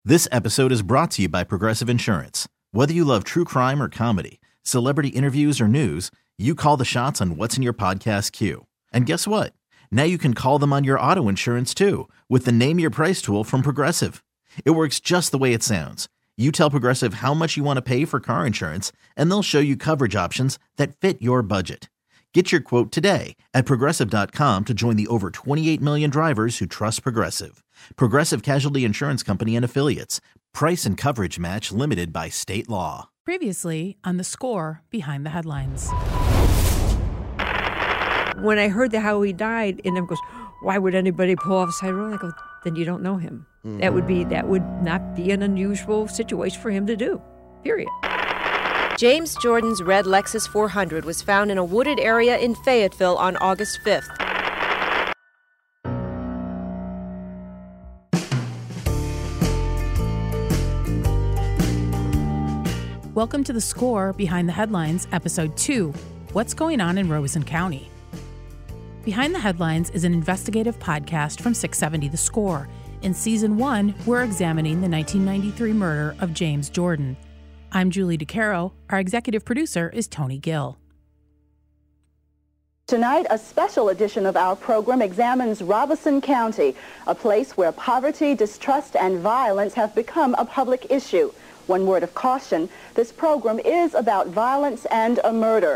This episode is brought to you by Progressive Insurance. Whether you love true crime or comedy, celebrity interviews or news, you call the shots on what's in your podcast queue. And guess what? Now you can call them on your auto insurance too with the Name Your Price tool from Progressive. It works just the way it sounds. You tell Progressive how much you want to pay for car insurance, and they'll show you coverage options that fit your budget. Get your quote today at Progressive.com to join the over 28 million drivers who trust Progressive. Progressive Casualty Insurance Company and Affiliates. Price and coverage match limited by state law. Previously on The Score, Behind the Headlines. When I heard how he died, and everyone goes, why would anybody pull off a side road? I go, then you don't know him. That would not be an unusual situation for him to do, period. James Jordan's red Lexus 400 was found in a wooded area in Fayetteville on August 5th. Welcome to The Score, Behind the Headlines, Episode 2, What's Going On in Robeson County? Behind the Headlines is an investigative podcast from 670 The Score. In Season 1, we're examining the 1993 murder of James Jordan. I'm Julie DeCaro. Our executive producer is Tony Gill. Tonight, a special edition of our program examines Robeson County, a place where poverty, distrust, and violence have become a public issue. One word of caution, this program is about violence and a murder.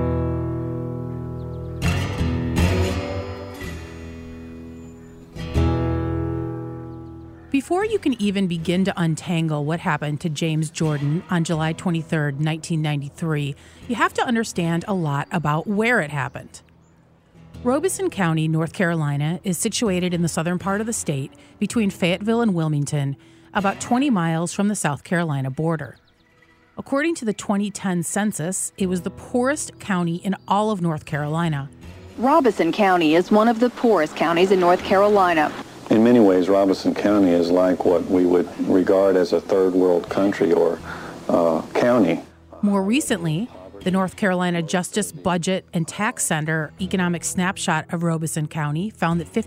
Before you can even begin to untangle what happened to James Jordan on July 23, 1993, you have to understand a lot about where it happened. Robeson County, North Carolina, is situated in the southern part of the state between Fayetteville and Wilmington, about 20 miles from the South Carolina border. According to the 2010 census, it was the poorest county in all of North Carolina. Robeson County is one of the poorest counties in North Carolina. In many ways, Robeson County is like what we would regard as a third world country or county. More recently, the North Carolina Justice Budget and Tax Center economic snapshot of Robeson County found that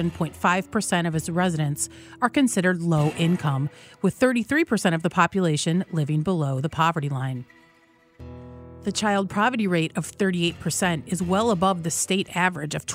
57.5% of its residents are considered low income, with 33% of the population living below the poverty line. The child poverty rate of 38% is well above the state average of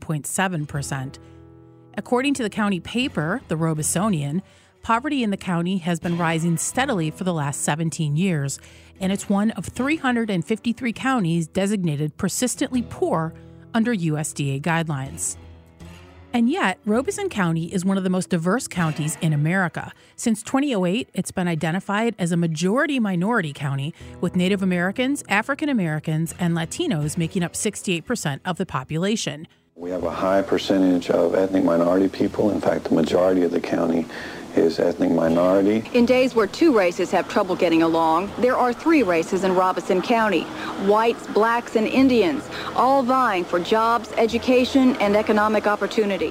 21.7%. According to the county paper, the Robesonian, poverty in the county has been rising steadily for the last 17 years, and it's one of 353 counties designated persistently poor under USDA guidelines. And yet, Robeson County is one of the most diverse counties in America. Since 2008, it's been identified as a majority-minority county, with Native Americans, African Americans, and Latinos making up 68% of the population. We have a high percentage of ethnic minority people. In fact, the majority of the county is ethnic minority. In days where two races have trouble getting along, there are three races in Robeson County: whites, blacks, and Indians, all vying for jobs, education, and economic opportunity.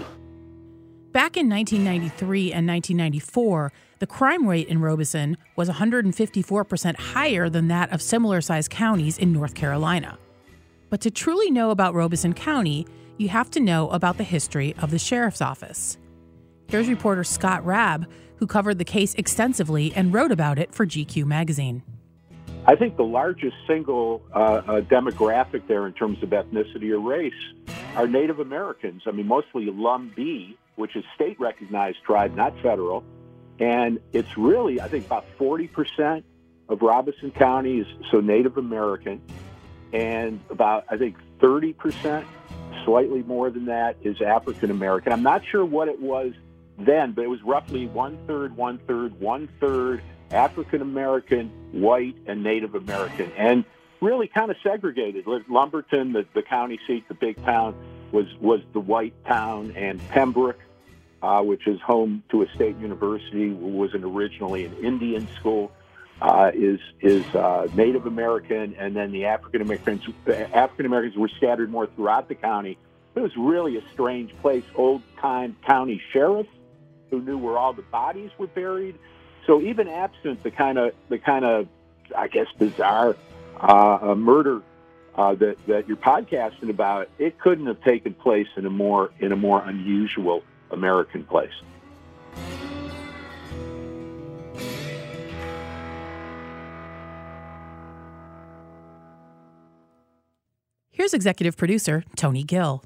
Back in 1993 and 1994, the crime rate in Robeson was 154% higher than that of similar-sized counties in North Carolina. But to truly know about Robeson County, you have to know about the history of the sheriff's office. Here's reporter Scott Rabb, who covered the case extensively and wrote about it for GQ magazine. I think the largest single demographic there in terms of ethnicity or race are Native Americans. I mean, mostly Lumbee, which is state-recognized tribe, not federal. And it's really, I think, about 40% of Robeson County is so Native American. And about, I think, 30%, slightly more than that, is African American. I'm not sure what it was then, but it was roughly one-third African American, white, and Native American, and really kind of segregated. Lumberton, the county seat, the big town, was the white town, and Pembroke, which is home to a state university, was originally an Indian school, is Native American, and then the African Americans were scattered more throughout the county. It was really a strange place. Old-time county sheriff who knew where all the bodies were buried. So even absent the kind of I guess bizarre murder that you're podcasting about, it couldn't have taken place in a more unusual American place. Here's executive producer Tony Gill.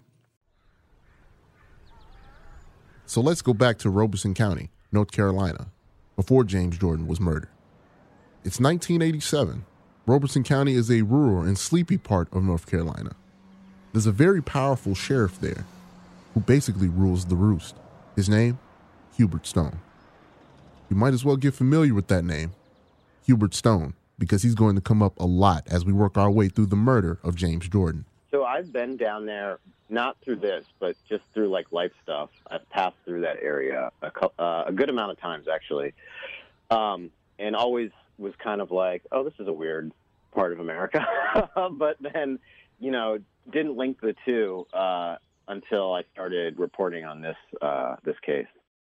So let's go back to Robeson County, North Carolina, before James Jordan was murdered. It's 1987. Robeson County is a rural and sleepy part of North Carolina. There's a very powerful sheriff there who basically rules the roost. His name, Hubert Stone. You might as well get familiar with that name, Hubert Stone, because he's going to come up a lot as we work our way through the murder of James Jordan. So I've been down there, not through this, but just through like life stuff. I've passed through that area a good amount of times, actually, and always was kind of like, oh, this is a weird part of America. But then, didn't link the two until I started reporting on this case.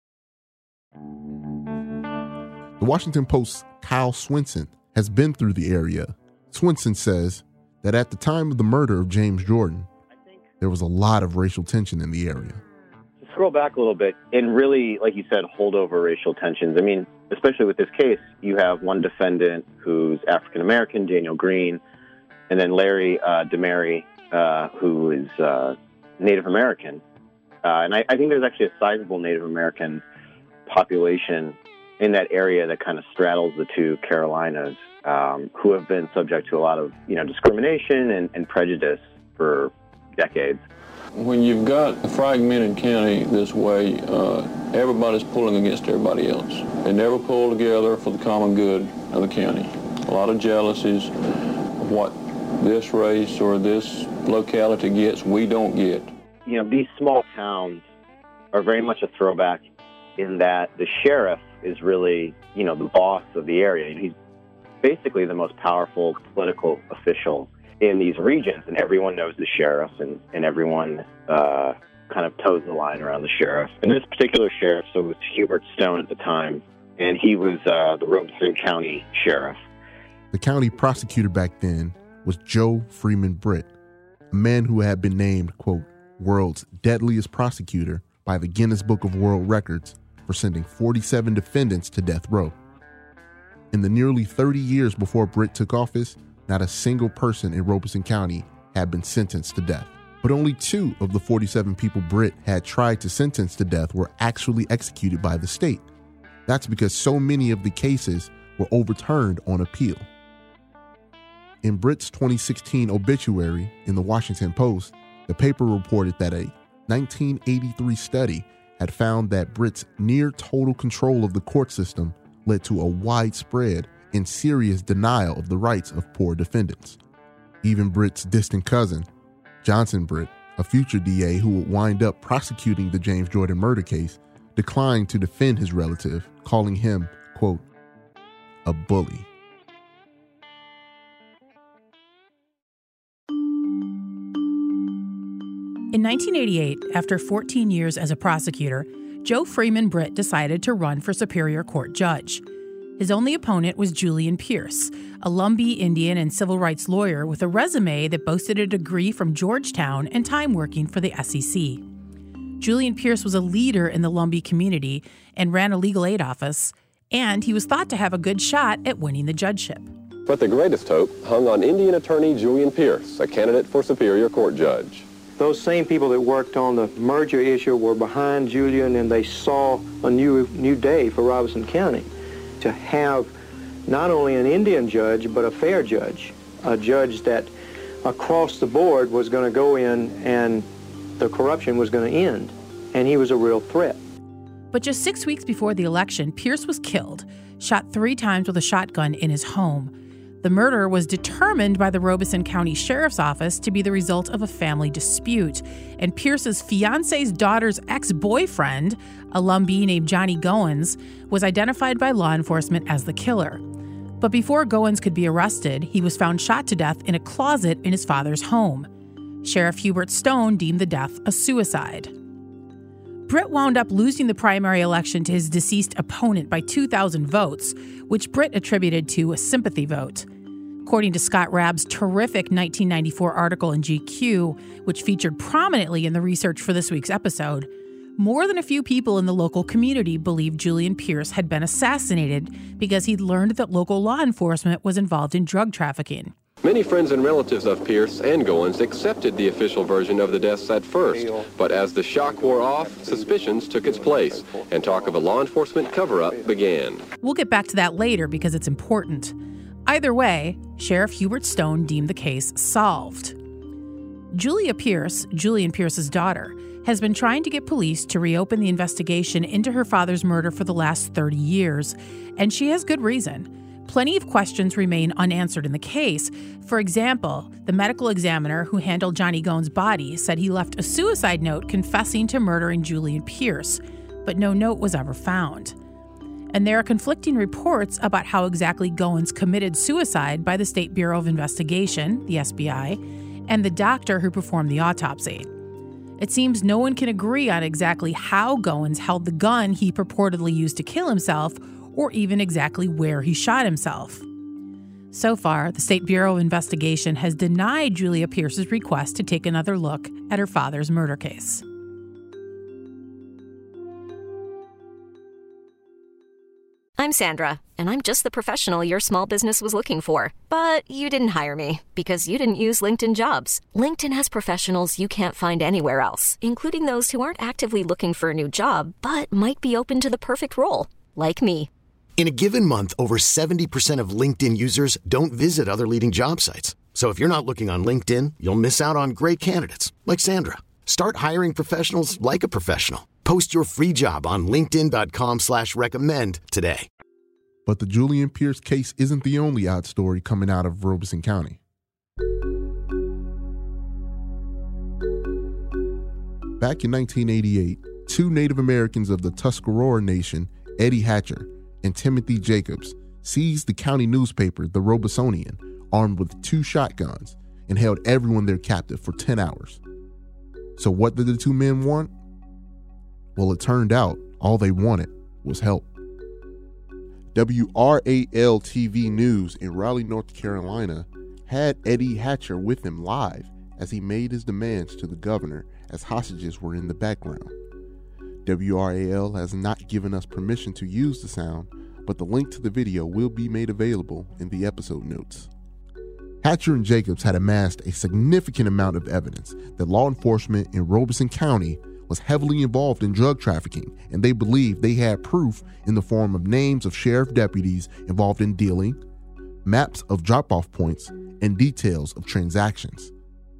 The Washington Post's Kyle Swinson has been through the area. Swinson says that at the time of the murder of James Jordan, there was a lot of racial tension in the area. To scroll back a little bit, and really, like you said, holdover racial tensions. I mean, especially with this case, you have one defendant who's African-American, Daniel Green, and then Larry DeMary, who is Native American. And I think there's actually a sizable Native American population in that area that kind of straddles the two Carolinas, who have been subject to a lot of, discrimination and prejudice for decades. When you've got a fragmented county this way, everybody's pulling against everybody else. They never pull together for the common good of the county. A lot of jealousies of what this race or this locality gets, we don't get. These small towns are very much a throwback in that the sheriff is really, the boss of the area. He's basically the most powerful political official in these regions, and everyone knows the sheriff, and everyone kind of toes the line around the sheriff. And this particular sheriff, so it was Hubert Stone at the time, and he was the Robeson County sheriff. The county prosecutor back then was Joe Freeman Britt, a man who had been named, quote, world's deadliest prosecutor by the Guinness Book of World Records for sending 47 defendants to death row. In the nearly 30 years before Britt took office, not a single person in Robeson County had been sentenced to death. But only 2 of the 47 people Britt had tried to sentence to death were actually executed by the state. That's because so many of the cases were overturned on appeal. In Britt's 2016 obituary in the Washington Post, the paper reported that a 1983 study had found that Britt's near total control of the court system led to a widespread and serious denial of the rights of poor defendants. Even Britt's distant cousin, Johnson Britt, a future DA who would wind up prosecuting the James Jordan murder case, declined to defend his relative, calling him, quote, a bully. In 1988, after 14 years as a prosecutor, Joe Freeman Britt decided to run for Superior Court judge. His only opponent was Julian Pierce, a Lumbee Indian and civil rights lawyer with a resume that boasted a degree from Georgetown and time working for the SEC. Julian Pierce was a leader in the Lumbee community and ran a legal aid office, and he was thought to have a good shot at winning the judgeship. But the greatest hope hung on Indian attorney Julian Pierce, a candidate for Superior Court judge. Those same people that worked on the merger issue were behind Julian, and they saw a new day for Robeson County. To have not only an Indian judge, but a fair judge, a judge that across the board was going to go in and the corruption was going to end, and he was a real threat. But just 6 weeks before the election, Pierce was killed, shot 3 times with a shotgun in his home. The murder was determined by the Robeson County Sheriff's Office to be the result of a family dispute, and Pierce's fiance's daughter's ex-boyfriend, a Lumbee named Johnny Goins, was identified by law enforcement as the killer. But before Goins could be arrested, he was found shot to death in a closet in his father's home. Sheriff Hubert Stone deemed the death a suicide. Britt wound up losing the primary election to his deceased opponent by 2,000 votes, which Britt attributed to a sympathy vote. According to Scott Rabb's terrific 1994 article in GQ, which featured prominently in the research for this week's episode, more than a few people in the local community believed Julian Pierce had been assassinated because he'd learned that local law enforcement was involved in drug trafficking. Many friends and relatives of Pierce and Goins accepted the official version of the deaths at first, but as the shock wore off, suspicions took its place, and talk of a law enforcement cover-up began. We'll get back to that later because it's important. Either way, Sheriff Hubert Stone deemed the case solved. Julia Pierce, Julian Pierce's daughter, has been trying to get police to reopen the investigation into her father's murder for the last 30 years, and she has good reason. Plenty of questions remain unanswered in the case. For example, the medical examiner who handled Johnny Goins' body said he left a suicide note confessing to murdering Julian Pierce, but no note was ever found. And there are conflicting reports about how exactly Goins committed suicide by the State Bureau of Investigation, the SBI, and the doctor who performed the autopsy. It seems no one can agree on exactly how Goins held the gun he purportedly used to kill himself, or even exactly where he shot himself. So far, the State Bureau of Investigation has denied Julia Pierce's request to take another look at her father's murder case. I'm Sandra, and I'm just the professional your small business was looking for. But you didn't hire me because you didn't use LinkedIn Jobs. LinkedIn has professionals you can't find anywhere else, including those who aren't actively looking for a new job, but might be open to the perfect role, like me. In a given month, over 70% of LinkedIn users don't visit other leading job sites. So if you're not looking on LinkedIn, you'll miss out on great candidates like Sandra. Start hiring professionals like a professional. Post your free job on linkedin.com/recommend today. But the Julian Pierce case isn't the only odd story coming out of Robeson County. Back in 1988, two Native Americans of the Tuscarora Nation, Eddie Hatcher and Timothy Jacobs, seized the county newspaper, the Robesonian, armed with 2 shotguns, and held everyone there captive for 10 hours. So what did the two men want? Well, it turned out all they wanted was help. WRAL-TV News in Raleigh, North Carolina, had Eddie Hatcher with him live as he made his demands to the governor as hostages were in the background. WRAL has not given us permission to use the sound, but the link to the video will be made available in the episode notes. Hatcher and Jacobs had amassed a significant amount of evidence that law enforcement in Robeson County was heavily involved in drug trafficking, and they believed they had proof in the form of names of sheriff deputies involved in dealing, maps of drop-off points, and details of transactions.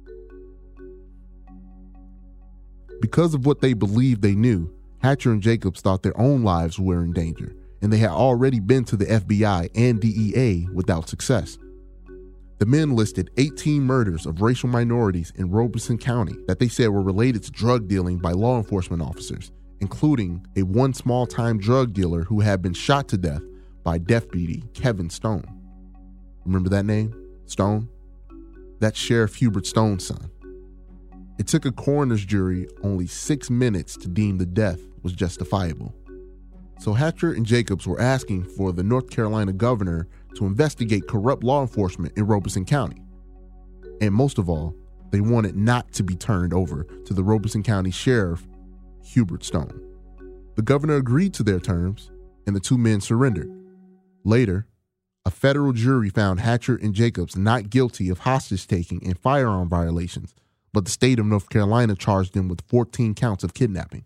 Because of what they believed they knew, Hatcher and Jacobs thought their own lives were in danger, and they had already been to the FBI and DEA without success. The men listed 18 murders of racial minorities in Robeson County that they said were related to drug dealing by law enforcement officers, including one small-time drug dealer who had been shot to death by Deputy Kevin Stone. Remember that name? Stone? That's Sheriff Hubert Stone's son. It took a coroner's jury only 6 minutes to deem the death was justifiable. So Hatcher and Jacobs were asking for the North Carolina governor to investigate corrupt law enforcement in Robeson County. And most of all, they wanted not to be turned over to the Robeson County Sheriff, Hubert Stone. The governor agreed to their terms, and the two men surrendered. Later, a federal jury found Hatcher and Jacobs not guilty of hostage-taking and firearm violations, but the state of North Carolina charged them with 14 counts of kidnapping.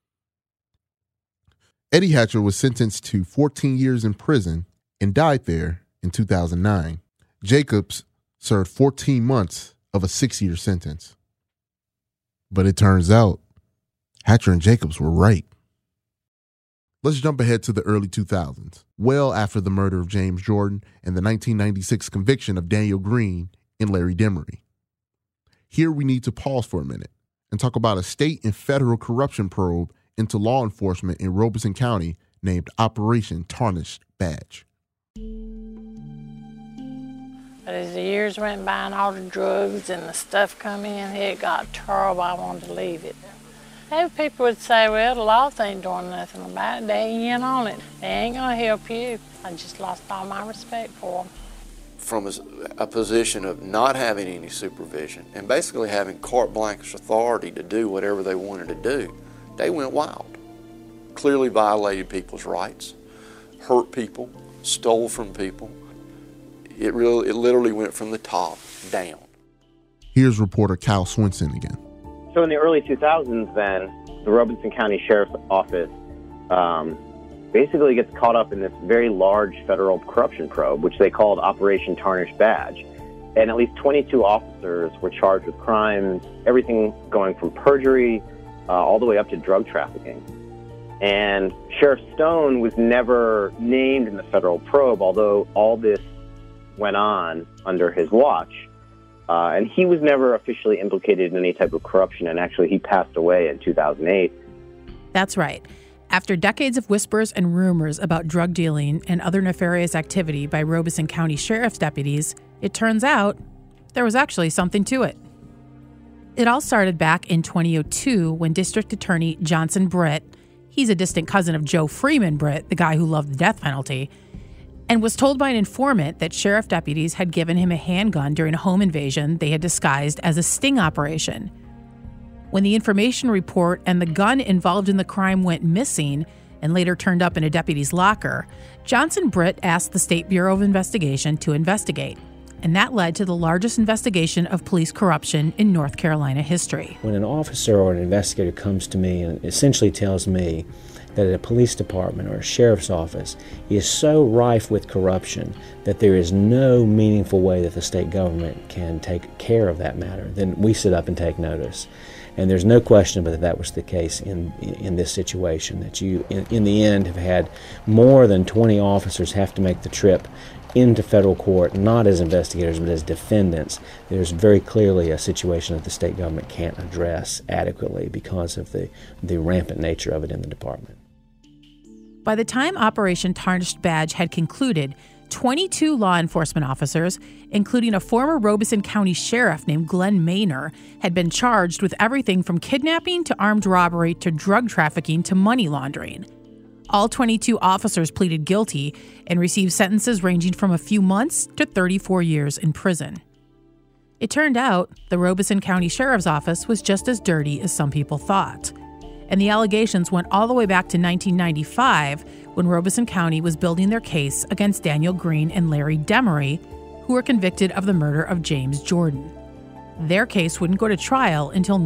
Eddie Hatcher was sentenced to 14 years in prison and died there in 2009. Jacobs served 14 months of a 6-year sentence. But it turns out Hatcher and Jacobs were right. Let's jump ahead to the early 2000s, well after the murder of James Jordan and the 1996 conviction of Daniel Green and Larry Demery. Here we need to pause for a minute and talk about a state and federal corruption probe into law enforcement in Robeson County named Operation Tarnished Badge. But as the years went by and all the drugs and the stuff come in, it got terrible. I wanted to leave it. And people would say, well, the law ain't doing nothing about it. They ain't in on it. They ain't going to help you. I just lost all my respect for them. From a position of not having any supervision and basically having carte blanche authority to do whatever they wanted to do, they went wild. Clearly violated people's rights, hurt people, stole from people. It literally went from the top down. Here's reporter Kyle Swenson again. So in the early 2000s, then, the Robeson County Sheriff's Office basically gets caught up in this very large federal corruption probe, which they called Operation Tarnished Badge. And at least 22 officers were charged with crimes, everything going from perjury all the way up to drug trafficking. And Sheriff Stone was never named in the federal probe, although all this went on under his watch. And he was never officially implicated in any type of corruption, and actually he passed away in 2008. That's right. After decades of whispers and rumors about drug dealing and other nefarious activity by Robeson County Sheriff's deputies, it turns out there was actually something to it. It all started back in 2002 when District Attorney Johnson Britt, he's a distant cousin of Joe Freeman Britt, the guy who loved the death penalty, and was told by an informant that sheriff deputies had given him a handgun during a home invasion they had disguised as a sting operation. When the information report and the gun involved in the crime went missing and later turned up in a deputy's locker, Johnson Britt asked the State Bureau of Investigation to investigate. And that led to the largest investigation of police corruption in North Carolina history. When an officer or an investigator comes to me and essentially tells me that a police department or a sheriff's office is so rife with corruption that there is no meaningful way that the state government can take care of that matter, then we sit up and take notice. And there's no question but that was the case in this situation, that you, in the end, have had more than 20 officers have to make the trip into federal court, not as investigators, but as defendants. There's very clearly a situation that the state government can't address adequately because of the rampant nature of it in the department. By the time Operation Tarnished Badge had concluded, 22 law enforcement officers, including a former Robeson County sheriff named Glenn Maynor, had been charged with everything from kidnapping to armed robbery to drug trafficking to money laundering. All 22 officers pleaded guilty and received sentences ranging from a few months to 34 years in prison. It turned out the Robeson County Sheriff's Office was just as dirty as some people thought. And the allegations went all the way back to 1995 when Robeson County was building their case against Daniel Green and Larry Demery, who were convicted of the murder of James Jordan. Their case wouldn't go to trial until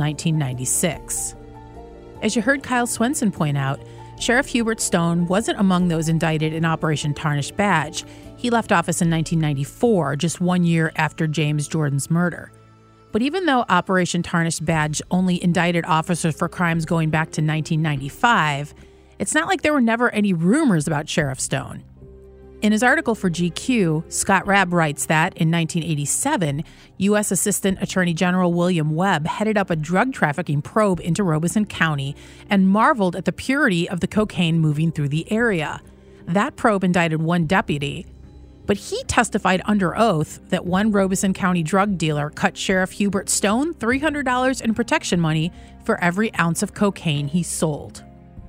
1996. As you heard Kyle Swenson point out, Sheriff Hubert Stone wasn't among those indicted in Operation Tarnished Badge. He left office in 1994, just 1 year after James Jordan's murder. But even though Operation Tarnished Badge only indicted officers for crimes going back to 1995, it's not like there were never any rumors about Sheriff Stone. In his article for GQ, Scott Rabb writes that in 1987, U.S. Assistant Attorney General William Webb headed up a drug trafficking probe into Robeson County and marveled at the purity of the cocaine moving through the area. That probe indicted one deputy, but he testified under oath that one Robeson County drug dealer cut Sheriff Hubert Stone $300 in protection money for every ounce of cocaine he sold.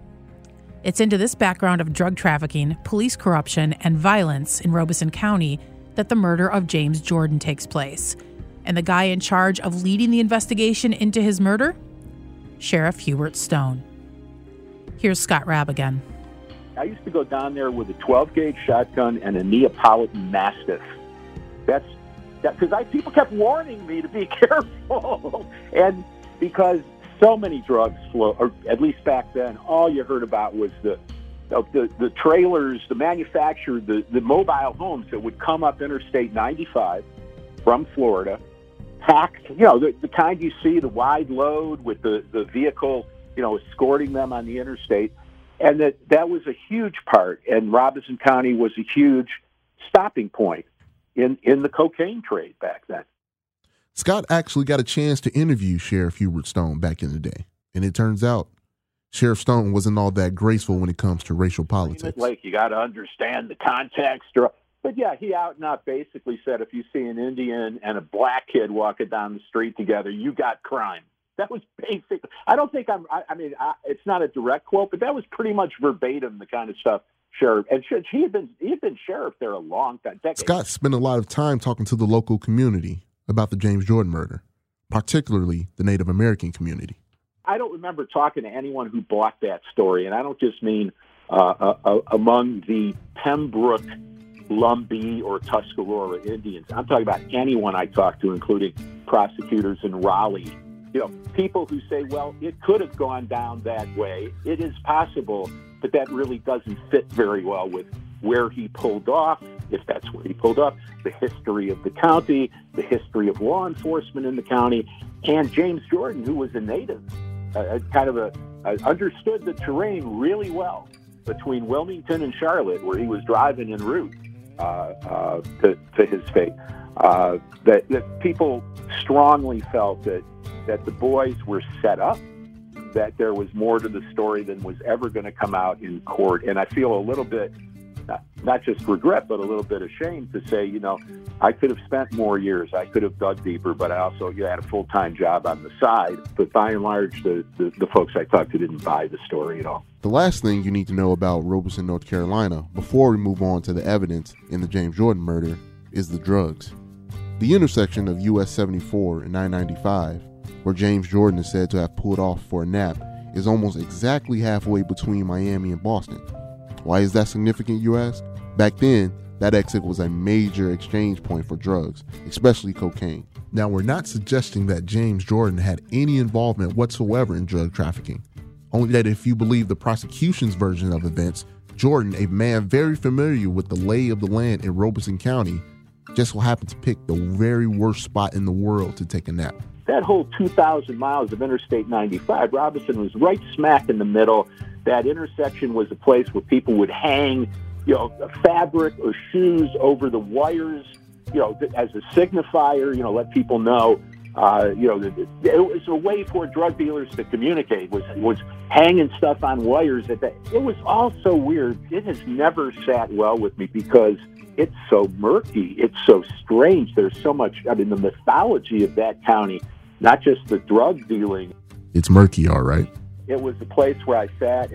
It's into this background of drug trafficking, police corruption, and violence in Robeson County that the murder of James Jordan takes place. And the guy in charge of leading the investigation into his murder? Sheriff Hubert Stone. Here's Scott Rabb again. I used to go down there with a 12-gauge shotgun and a Neapolitan Mastiff. That's because people kept warning me to be careful, and because so many drugs flow, or at least back then, all you heard about was the trailers, the manufacturer, the mobile homes that would come up Interstate 95 from Florida, packed, the kind you see, the wide load with the vehicle, escorting them on the interstate. And that was a huge part, and Robeson County was a huge stopping point in the cocaine trade back then. Scott actually got a chance to interview Sheriff Hubert Stone back in the day, and it turns out Sheriff Stone wasn't all that graceful when it comes to racial politics. Like, you got to understand the context. But yeah, he out and out basically said, if you see an Indian and a black kid walking down the street together, you got crime. That was basic. I don't think it's not a direct quote, but that was pretty much verbatim the kind of stuff Sheriff. And he had been sheriff there a long time, decades. Scott spent a lot of time talking to the local community about the James Jordan murder, particularly the Native American community. I don't remember talking to anyone who bought that story, and I don't just mean among the Pembroke Lumbee or Tuscarora Indians. I'm talking about anyone I talk to, including prosecutors in Raleigh. You know, people who say, well, it could have gone down that way. It is possible, but that really doesn't fit very well with where he pulled off, if that's where he pulled off, the history of the county, the history of law enforcement in the county, and James Jordan, who was a native, understood the terrain really well between Wilmington and Charlotte, where he was driving en route to his fate. That people strongly felt that the boys were set up, that there was more to the story than was ever going to come out in court. And I feel a little bit, not just regret, but a little bit ashamed to say, you know, I could have spent more years. I could have dug deeper, but I also had a full-time job on the side. But by and large, the folks I talked to didn't buy the story at all. The last thing you need to know about Robeson, North Carolina, before we move on to the evidence in the James Jordan murder, is the drugs. The intersection of US 74 and 995, where James Jordan is said to have pulled off for a nap, is almost exactly halfway between Miami and Boston. Why is that significant, you ask? Back then, that exit was a major exchange point for drugs, especially cocaine. Now, we're not suggesting that James Jordan had any involvement whatsoever in drug trafficking, only that if you believe the prosecution's version of events, Jordan, a man very familiar with the lay of the land in Robeson County, just so happened to pick the very worst spot in the world to take a nap. That whole 2,000 miles of Interstate 95, Robeson was right smack in the middle. That intersection was a place where people would hang, you know, fabric or shoes over the wires, you know, as a signifier, you know, let people know, you know, it was a way for drug dealers to communicate, was hanging stuff on wires. It was all so weird. It has never sat well with me because it's so murky. It's so strange. There's so much, I mean, the mythology of that county, not just the drug dealing. It's murky, all right. It was a place where I sat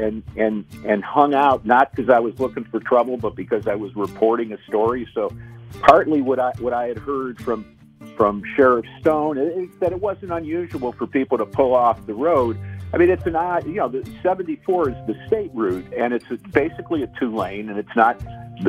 and hung out, not because I was looking for trouble, but because I was reporting a story. So partly what I had heard from Sheriff Stone is that it wasn't unusual for people to pull off the road. I mean, it's an odd, you know, the 74 is the state route, and it's basically a 2-lane, and it's not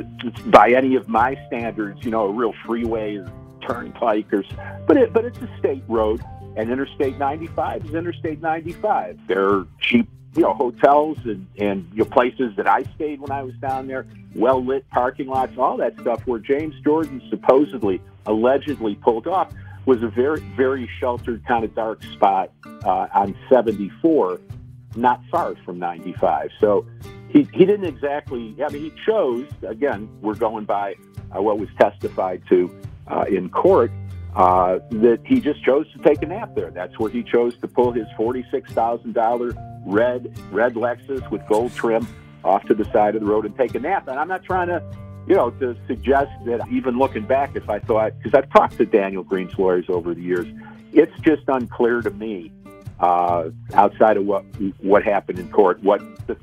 by any of my standards, you know, a real freeway turnpike, but it's a state road. And Interstate 95 is Interstate 95. There are cheap, you know, hotels and you know, places that I stayed when I was down there, well-lit parking lots, all that stuff, where James Jordan supposedly, allegedly pulled off, was a very, very sheltered, kind of dark spot on 74, not far from 95. So he didn't exactly, I mean, he chose, again, we're going by what was testified to in court, that he just chose to take a nap there. That's where he chose to pull his $46,000 red Lexus with gold trim off to the side of the road and take a nap. And I'm not trying to, you know, to suggest that even looking back, if I thought, because I've talked to Daniel Green's lawyers over the years, it's just unclear to me, outside of what happened in court, what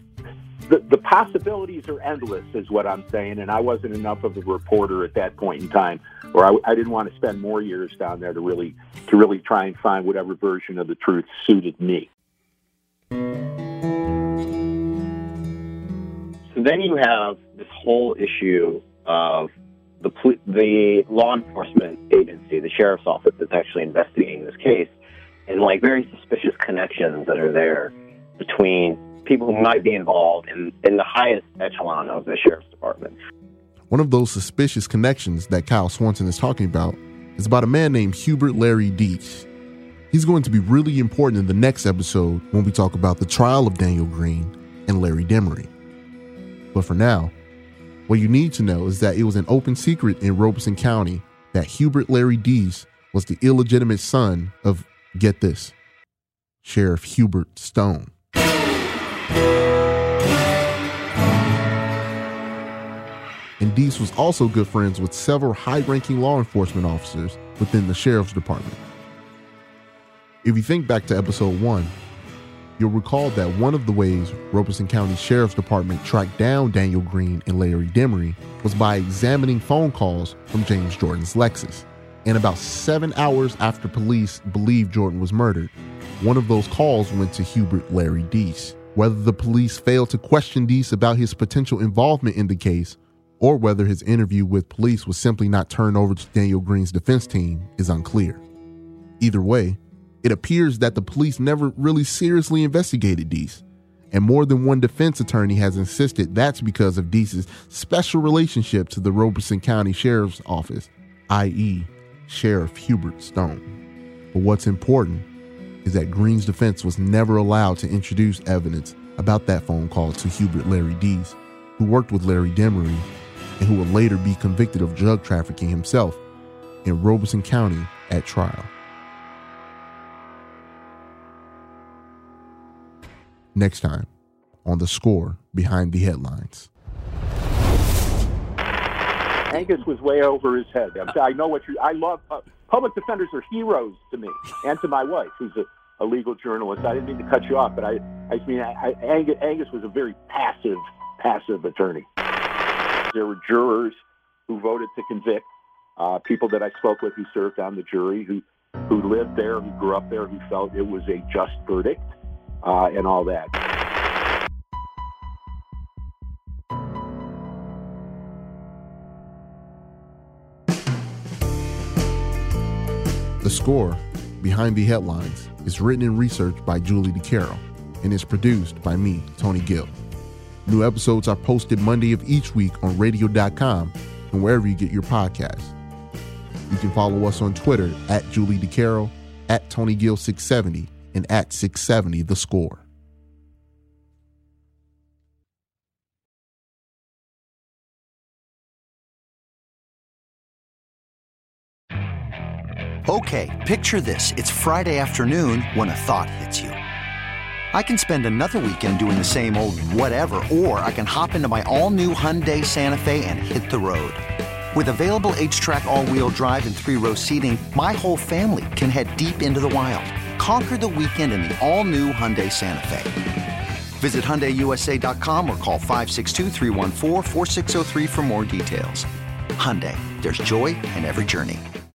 the possibilities are endless, is what I'm saying, and I wasn't enough of a reporter at that point in time, or I didn't want to spend more years down there to really try and find whatever version of the truth suited me. So then you have this whole issue of the law enforcement agency, the sheriff's office that's actually investigating this case, and like very suspicious connections that are there between people who might be involved in the highest echelon of the sheriff's department. One of those suspicious connections that Kyle Swanson is talking about is about a man named Hubert Larry Deese. He's going to be really important in the next episode when we talk about the trial of Daniel Green and Larry Demery. But for now, what you need to know is that it was an open secret in Robeson County that Hubert Larry Deese was the illegitimate son of, get this, Sheriff Hubert Stone. And Deese was also good friends with several high-ranking law enforcement officers within the sheriff's department. If you think back to episode 1, you'll recall that one of the ways Robeson County Sheriff's Department tracked down Daniel Green and Larry Demery was by examining phone calls from James Jordan's Lexus. And about 7 hours after police believed Jordan was murdered, one of those calls went to Hubert Larry Deese. Whether the police failed to question Deese about his potential involvement in the case, or whether his interview with police was simply not turned over to Daniel Green's defense team is unclear. Either way, it appears that the police never really seriously investigated Deese, and more than one defense attorney has insisted that's because of Deese's special relationship to the Robeson County Sheriff's Office, i.e., Sheriff Hubert Stone. But what's important is that Green's defense was never allowed to introduce evidence about that phone call to Hubert Larry Deese, who worked with Larry Demery and who would later be convicted of drug trafficking himself in Robeson County at trial. Next time on The Score Behind the Headlines. Angus was way over his head. I know what I love. Public defenders are heroes to me and to my wife, who's a legal journalist. I didn't mean to cut you off, but Angus was a very passive attorney. There were jurors who voted to convict, people that I spoke with who served on the jury, who lived there, who grew up there, who felt it was a just verdict, and all that. The Score Behind the Headlines is written and researched by Julie DeCarroll and is produced by me, Tony Gill. New episodes are posted Monday of each week on radio.com and wherever you get your podcasts. You can follow us on Twitter at Julie DeCarroll, at Tony Gill 670, and at 670 The Score. Okay, picture this. It's Friday afternoon when a thought hits you. I can spend another weekend doing the same old whatever, or I can hop into my all-new Hyundai Santa Fe and hit the road. With available H-Track all-wheel drive and 3-row seating, my whole family can head deep into the wild. Conquer the weekend in the all-new Hyundai Santa Fe. Visit HyundaiUSA.com or call 562-314-4603 for more details. Hyundai, there's joy in every journey.